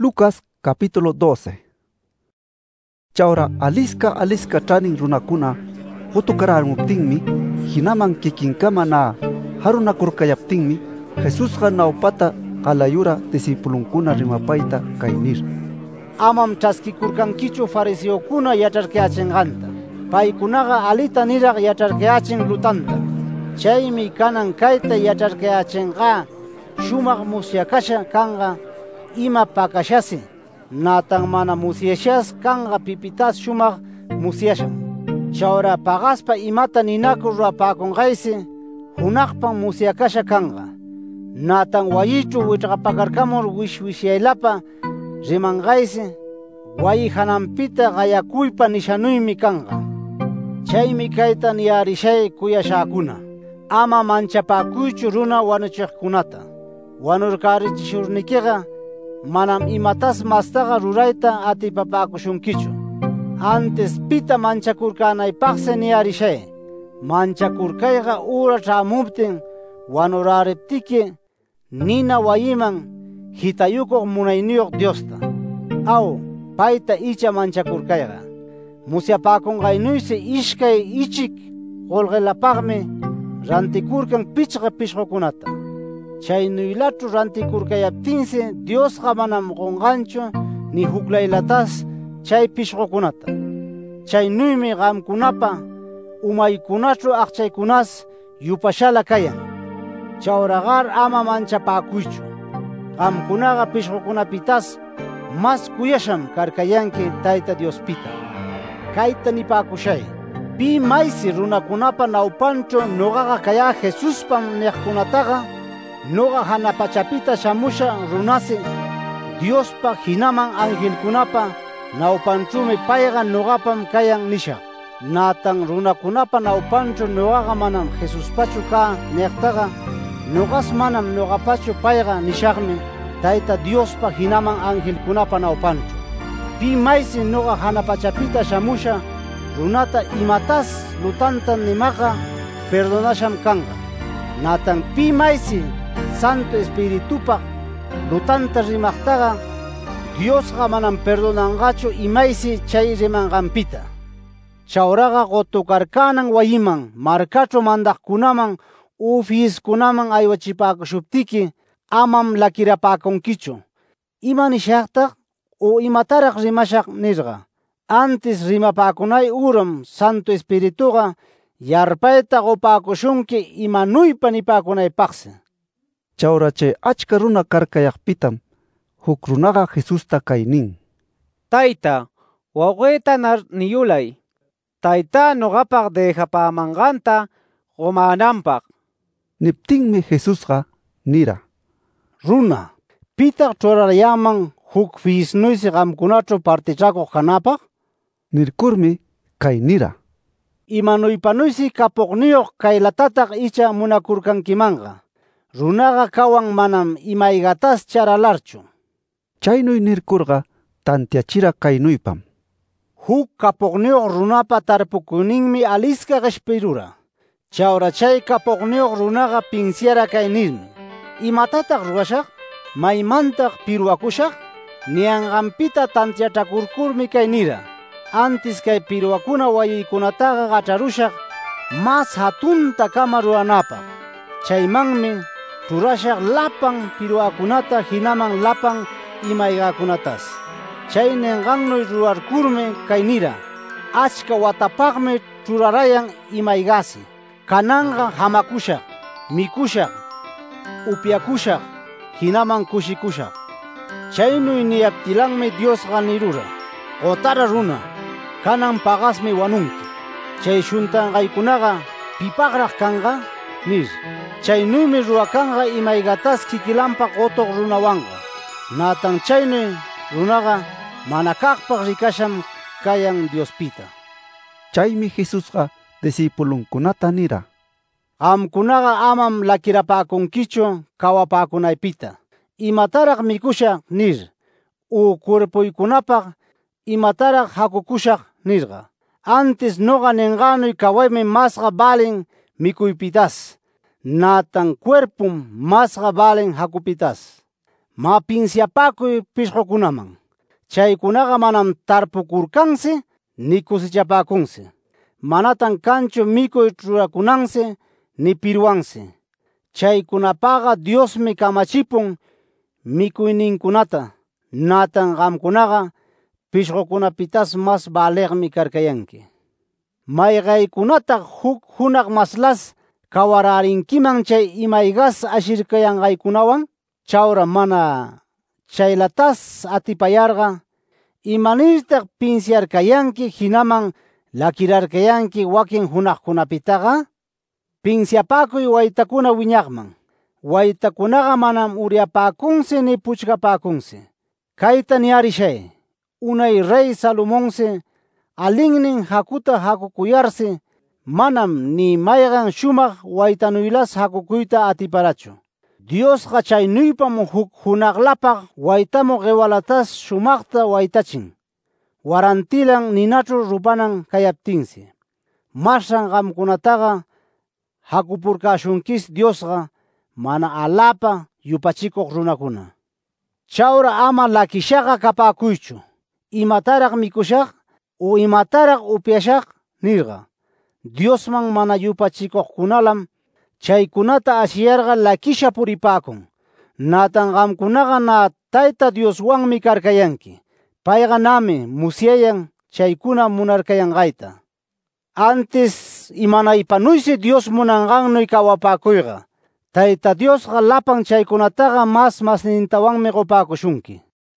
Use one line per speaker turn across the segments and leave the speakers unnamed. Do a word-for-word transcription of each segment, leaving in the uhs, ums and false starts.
Lucas capítulo doce. Chawra aliska aliska tranin runakuna hutukaramuptinmi, hinaman kikinkama na harunakurkayaptinmi, Jesusqa nawpata qalayura disipulunkuna rimapayta kay nir:
Amam ch'askikurkankichu fariseokuna yach'arkayachinqanta. Paykunaqa alita niraq yach'arkayachin lutanta. Chaymi kanan kayta yach'arkayachinqa shumaq musyakasha kanqa ima pakashasi, natan mana musyashas kanqa pipitas shumaq musyasham. Chawra paqaspa imata ninakur rurapakunqaysi hunaqpan musyakasha kanqa. Natan wayichu wichqapakarkamur wishwishaylapa rimanqaysi wayi hananpita qayakuypa nishanuymi kanqa. Chaymi kayta niyarishay kuyashakuna: ama manchapakuychu runa wanuchiqkunata. Wanurkarichishurnikiqa manam imatas mastaqa rurayta atipapakushunkichu. Antes pita manchakurkanaypaqsi niyarishay: manchakurkayqa ura ch'amuptin wanurariptiki nina wayiman hitayukuq munayniyuq Diosta. Aw, payta icha manchakurkayqa musyapakunqaynuysi ishkay ichik qolqelapaqmi rantikurkan pichqa pishqukunata. Chaynuylachu rantikurkayaptinsi Diosqa manam qunqanchu ni huklaylatas chay pishqukunata. Chaynuymi qamkunapa umaykunachu aqchaykunas yupashala kayan. Chawraqar ama manchapakuychu. Qamkunaqa pishqukunapitas mas kuyasham karkayanki Tayta Diospita. Kayta nipakushay: pi maysi runakunapa nawpanchu nuqaqa kayá Jesuspam niqkunataqa, nuqa hana pachapita shamusha runasi Diospa hinaman angelkunapa nawpanchumi payqa nuqapam kayan nishaq. Natan runakunapa nawpanchu nuqaqa manam Jesuspachu kaa niqtaqa, nuqas manam nuqapachu payqa nishaqmi Tayta Diospa hinaman angelkunapa nawpanchu. Pi maysi nuqa hana pachapita shamusha runata imatas lutanta nimaqa perdonasham kanqa. Natan pi maysi Santo Espiritupaq lutanta rimaqtaqa, Diosqa manam perdonanqachu imaysi chay rimanqanpita. Chawraqa qutukarkanan wayiman, markachu mandaqkunaman u fiyiskunaman aywachipakushuptiki, amam lakirapakunkichu: ima nishaqtaq u imataraq rimashaq nirqa. Antes rimapakunay uram Santo Espirituqa yarpayta qupakushunki imanuypa nipakunaypaqsi.
Chawra chay achka runa karkayaqpitam huk runaqa Jesusta kay nin:
Tayta, wawqiyta niyulay, tayta nuqapaq dejapamanqanta qumananpaq.
Niptinmi Jesusqa nira:
Runa, pitaq ch'uraryaman huk fiyisnuysi qamkunachu partichakuq kanapaq?
Nirkurmi kay nira:
Imanuypanuysi kapuqniyuq kaylatataq icha munakurkankimanqa. Runaqa kawan manam imaygatas charalarchu.
Chaynuy nirkurqa tantiachira kaynuypam:
Huk kapuqniyuq runapa tarpukuyninmi aliska qishpirura. Chawra chay kapuqniyuq runaqa pinsyara kay nirmi: ¿imatataq rurashaq? ¿Maymantaq piruwakushaq? Niyanqanpita tantiachakurkurmi kay nira: antes kay piruwakuna wayiykunataqa qach'arushaq mas hatunta kama ruranapaq. Chaymanmi rurashaq lapan piruwakunata hinaman lapan imaygakunatas. Chay ninqannuy rurarkurmi kay nira: achka watapaqmi churarayan imaygasi. Kananqa hamakushaq, mikushaq, upyakushaq, hinaman kushikushaq. Chaynuy niyaptilanmi Diosqa nirura: qotara runa, kanan paqasmi wanunki. Chay shuntanqaykunaqa pipaqraq kanqa nir. Chaynuymi rurakanqa imaygatas kikilanpaq qotuq runawanqa. Natan chaynuy runaqa mana kaqpaq rikasham kayan Diospita.
Chaymi Jesusqa disipulunkunata nira:
Qamkunaqa amam lakirapakunkichu kawapakunaypita: imataraq mikushaq nir, u cuerpuykunapaq imataraq hakukushaq nirqa. Antes nuqa ninqanuy kawaymi masqa balin mikuypitas, natan cuerpum masqa balin hakupitas. Ma pinsiapakuy pishqokunaman. Chaykunaqa manam tarpukurkansi ni kusichapakunsi. Manatan kanchu mikuy churakunansi ni piruwansi. Chaykunapaqa Diosmi kamachipun mikuyninkunata. Natan qamkunaqa pishqokunapitas mas baleqmi karkayanki. Maygaykunataq huk hunaq maslas kawararinkiman chay imaygas ashirkayanqaykunawan. Chawra mana chaylatas atipayarqa imanirtaq pinsiarkayanki hinaman lakirarkayanki wakin hunaqkunapitaqa. Pinsiapakuy waytakuna wiñaqman. Waytakunaqa manam uriapakunsi ni puchkapakunsi. Kayta niyarishay. Unay rey Salomonsi alinnin hakuta hakukuyarsi manam ni mayqan shumaq waytanuylas hakukuyta atiparachu. Diosqa chaynuypam huk hunaqlapaq waytamu qiwalatas shumaqta waytachin. Warantilan ninachu rupanan kayaptinsi. Mashran qamkunataqa hakupurkashunkis Diosqa mana alapa yupachikuq runakuna. Chawra ama lakishaqa kapakuychu. Imataraq mikushaq o imataraq upyashaq nirqa. Diosman mana yupachikuqkunalam chaykunata asiyarqa lakisha puripakun. Natan qamkunaqa na Tayta Dioswanmi karkayanki. Payqa nami musyayan chaykuna munarkayanqayta. Antes imanaypanuysi Dios munanqannuy kawapakuyqa. Tayta Diosqa lapan chaykunataqa mas masnintawanmi qopakushunki.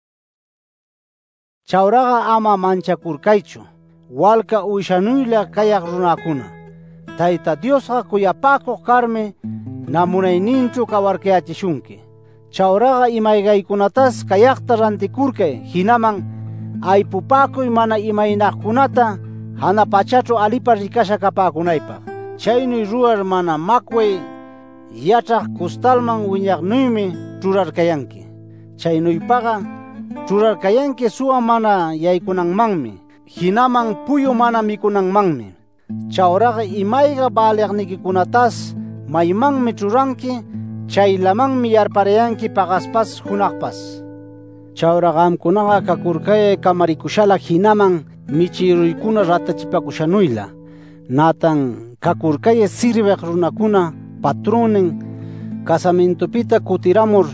Chawraqa ama manchakurkaychu. Walka uyshanuyla kayaq runakuna. Tayta Diosqa kuyapakuq karmi na munayninchu kawarkayachishunki. Chawraqa imaygaykunatas kayaqta rantikurkay. Hinaman aypupakuy mana imaynaqkunata hana pachachu alipa rikasha kapakunaypaq. Chaynuy rurar mana makway yachaq kustalman wiñaqnuymi churarkayanki. Chaynuypaqa churarkayanki suwa mana yaykunanmanmi. Hinaman puyu mana mikunanmanmi. Chawraqa imayqa baleqnikikunatas maymanmi churanki, chaylamanmi yarparayanki paqaspas hunaqpas. Chawra qamkunaqa kakurkayay kamarikushala hinaman michiruykuna ratachipakushanuyla. Natan kakurkayay sirveq runakuna patronin casamentupita kutiramur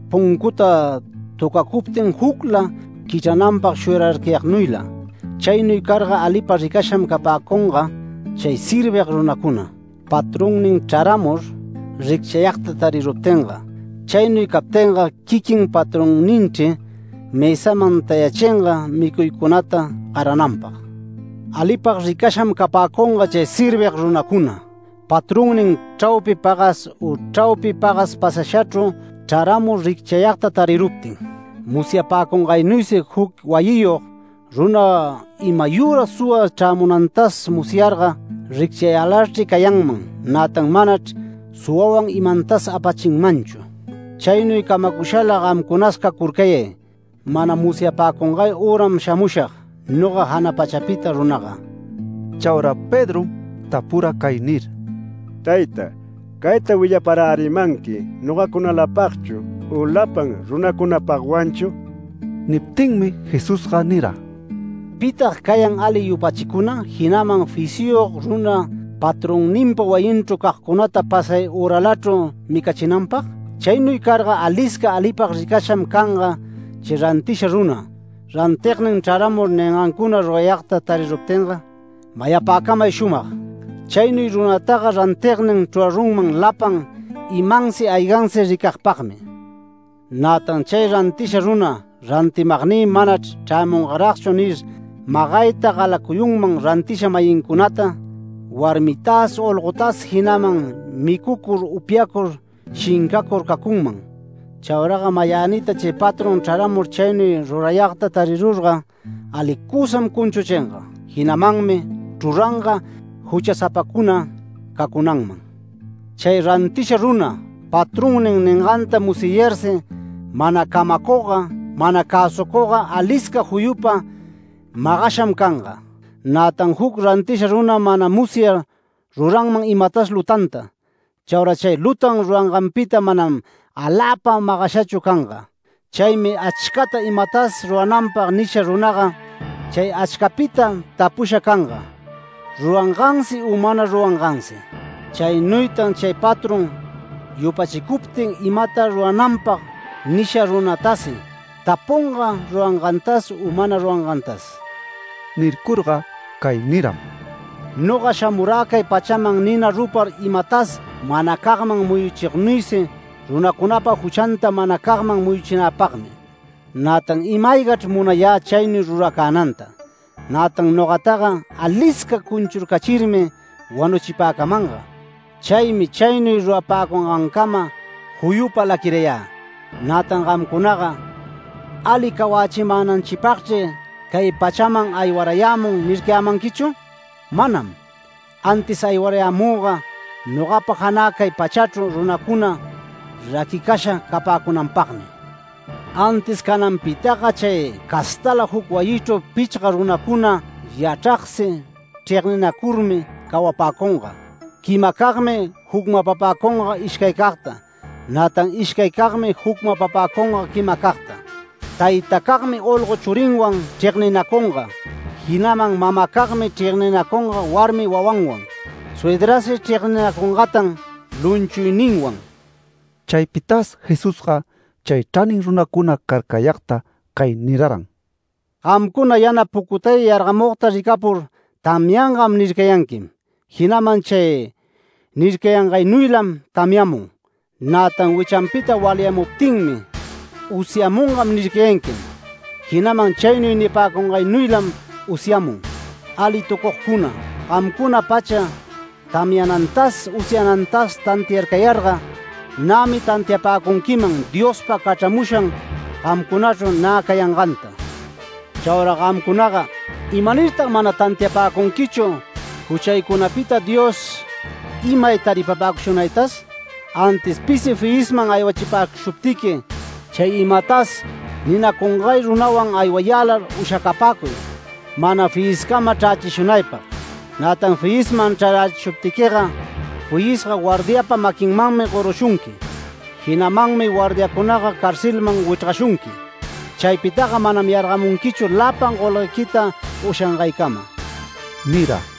punkuta tukakuptin hukla kichananpaq shurarkayaqnuyla. Chaynuy karqa alipa rikasham kapakunqa chay sirveq runakuna. Patronin charamur rikchayaqta tariruptinqa. Chaynuy kaptinqa kikin patronninchi mesaman tayachinqa mikuykunata qarananpaq. Alipaq rikasham kapakunqa chay sirveq runakuna. Patronin chawpi pagas u chawpi pagas pasashachu charamur rikchayaqta tariruptin. Musyapakunqaynuysi huk wayiyuq runa imayura suwa chamunantas musyarqa rikchayalarchi kayanman. Natan manach suwawan imantas apachinmanchu. Chaynuy kamakushala qamkunas kakurkayay. Mana musyapakunqay uram shamushaq nuqa hana pachapita runaqa.
Chawra Pedro tapura kay nir:
Tayta, kayta willapararimanki nuqakunalapaqchu u lapan runakunapaqwanchu?
Niptinmi Jesusqa nira:
Pitaq kayan ali yupachikuna hinaman fisiyuq runa patronninpa wayinchu kaqkunata pasay uralachu mikachinanpaq? Chaynuy karqa aliska alipaq rikasham kanqa chay rantisha runa. Rantiqnin charamur ninqankuna rurayaqta tariruptinqa mayapakamay shumaq. Chaynuy runataqa rantiqnin churarunman lapan imansi aygansi rikaqpaqmi. Natan chay rantisha runa rantimaqni manach chaymunqaraqchu nir maqayta qalakuyunman rantisha mayinkunata, warmitas olqutas hinaman mikukur upyakur shinkakur kakunman. Chawraqa mayanita chay patron charamur chaynuy rurayaqta tarirurqa alikusam kunchuchinqa. Hinamanmi churanqa huchasapakuna kakunanman. Chay rantisha runa patronin ninqanta musiyarsi mana kamakuqa, mana kasukuqa aliska huyupa maqasham kanqa. Natan huk rantisha runa mana musyar ruranman imatas lutanta. Chawra chay lutan ruranqanpita manam alapa maqashachu kanqa. Chaymi achkata imatas rurananpaq nisha runaqa chay achkapita tapusha kanqa, ruranqansi u mana ruranqansi. Chaynuytan chay patron yupachikuptin imata rurananpaq nisha runatasi tapunqa ruranqantas u mana ruranqantas.
Nirkurqa kay niram:
Nuqa shamurá kay pachaman nina rupar imatas mana kaqman muyuchiqnuysi runakunapa huchanta mana kaqman muyuchinapaqmi. Natan imaygachr munayá chaynuy rurakänanta. Natan nuqataqa alisca kunchurkachirmi wanuchipäkamanqa. Chaymi chaynuy rurapäkunqankama huyupa lakirayá. Natan qamkunaqa ali kawachimänanchipaqchi kay pachaman aywarayämun nirkayamankichu? Manam. Antes aywarayämuqa nuqapa janä kay pachaćhu runakuna rakikasha kapäkunanpaqmi. Antes kananpitaqa chay kastala huk wayićhu pichqa runakuna yachaqsi ch'iqninakurmi kawapäkunqa. Kimakaqmi hukmapapäkunqa ishkay kaqta, natan ishkay kaqmi hukmapapäkunqa kimakaqta. Tayta kaqmi olqu churinwan ch'iqninakunqa, hinaman mama kaqmi ch'iqninakunqa warmi wawanwan, suedrasi ch'iqninakunqatan lunchuyninwan.
Chaypitas Jesusqa chay ch'anin runakuna karkayaqta kay niraran:
Qamkuna yana pukutay yarqamuqta rikapur tamyanqam nirkayankim. Hinaman chay nirkayanqaynuylam tamyamun. Natan wichanpita walyamuptinmi usyamunqam nirkayankim. Hinaman chaynuy nipäkunqaynuylam usyamun. Ali tukuqkuna, qamkuna pacha tamyanantas usyanantas tantiarkayarqa, nami tantiapäkunkiman Diospa kach'amushan qamkunachu nä kayanqanta. Chawra qamkunaqa imanirtaq mana tantiapäkunkichu huchaykunapita Dios imay taripapäkushunaytas? Antes pisi fiisman aywachipäkushuptiki chay imatas ninakunqay runawan aywayälar ushakapäkuy, mana fiiskama ch'achishunaypaq. Natan fiisman ch'arachishuptikiqa fuyisqa guardiapa makinmanmi qurushunki. Hinamanmi guardiakunaqa karsilman wichqashunki. Chaypitaqa manam yarqamunkichu lapan qolqaykita ushanqaykama.
Nira.